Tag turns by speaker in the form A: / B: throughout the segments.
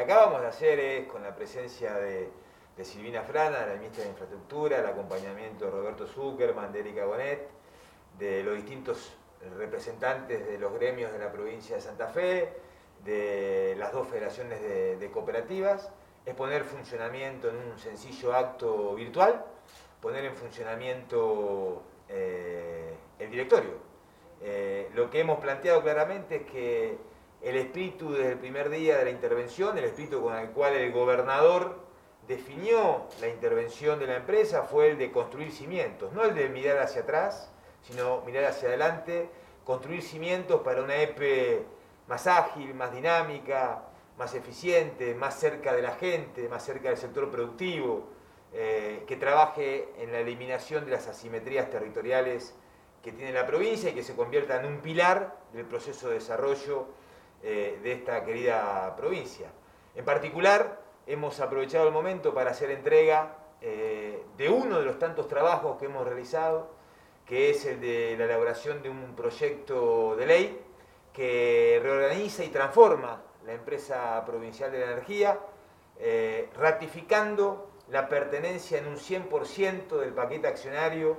A: acabamos de hacer es, con la presencia de Silvina Frana, la ministra de Infraestructura, el acompañamiento de Roberto Zuckerman, de Erika Bonet, de los distintos representantes de los gremios de la provincia de Santa Fe, de las dos federaciones de cooperativas, es poner en funcionamiento en un sencillo acto virtual, poner en funcionamiento el directorio. Lo que hemos planteado claramente es que el espíritu desde el primer día de la intervención, el espíritu con el cual el gobernador definió la intervención de la empresa fue el de construir cimientos, no el de mirar hacia atrás, sino mirar hacia adelante, construir cimientos para una EPE más ágil, más dinámica, más eficiente, más cerca de la gente, más cerca del sector productivo, que trabaje en la eliminación de las asimetrías territoriales que tiene la provincia y que se convierta en un pilar del proceso de desarrollo de esta querida provincia. En particular, hemos aprovechado el momento para hacer entrega de uno de los tantos trabajos que hemos realizado, que es el de la elaboración de un proyecto de ley que reorganiza y transforma la empresa provincial de la energía, ratificando la pertenencia en un 100% del paquete accionario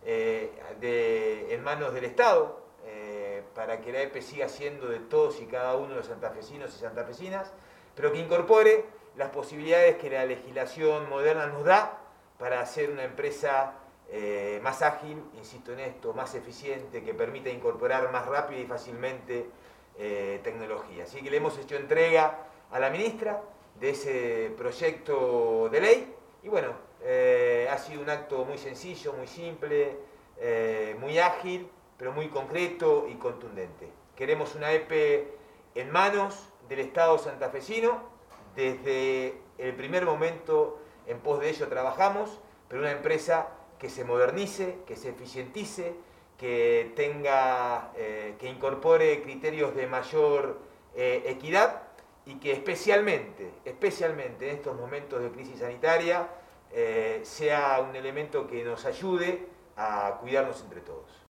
A: en manos del Estado, para que la EPE siga siendo de todos y cada uno de los santafesinos y santafesinas, pero que incorpore las posibilidades que la legislación moderna nos da para hacer una empresa más ágil, insisto en esto, más eficiente, que permita incorporar más rápido y fácilmente tecnología. Así que le hemos hecho entrega a la ministra de ese proyecto de ley y bueno, ha sido un acto muy sencillo, muy simple, muy ágil, pero muy concreto y contundente. Queremos una EPE en manos del Estado santafesino. Desde el primer momento en pos de ello trabajamos, pero una empresa que se modernice, que se eficientice, que tenga, que incorpore criterios de mayor equidad y que especialmente en estos momentos de crisis sanitaria sea un elemento que nos ayude a cuidarnos entre todos.